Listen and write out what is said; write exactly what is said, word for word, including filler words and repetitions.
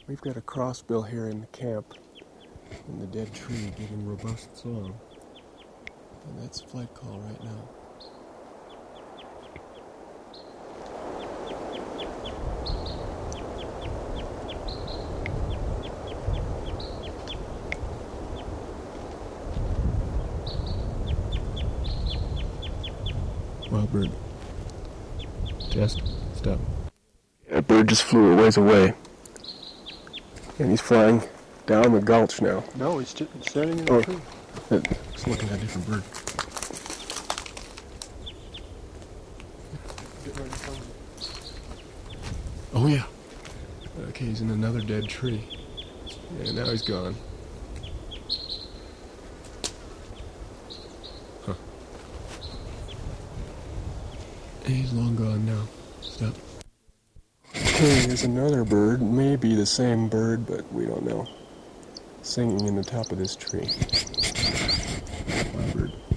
We've got a crossbill here in the camp, in the dead tree, giving robust song. And that's flight call right now. Wild bird. Test. Stop. That bird just flew a ways away. And he's flying down the gulch now. No, he's st- standing in the Oh, tree. He's looking at a different bird. Get right in front of him. Oh yeah. Okay, he's in another dead tree. Yeah, now he's gone. Huh. He's long gone now. Stop. Okay, there's another bird. Maybe the same bird, but we don't know. Singing in the top of this tree. Wild bird.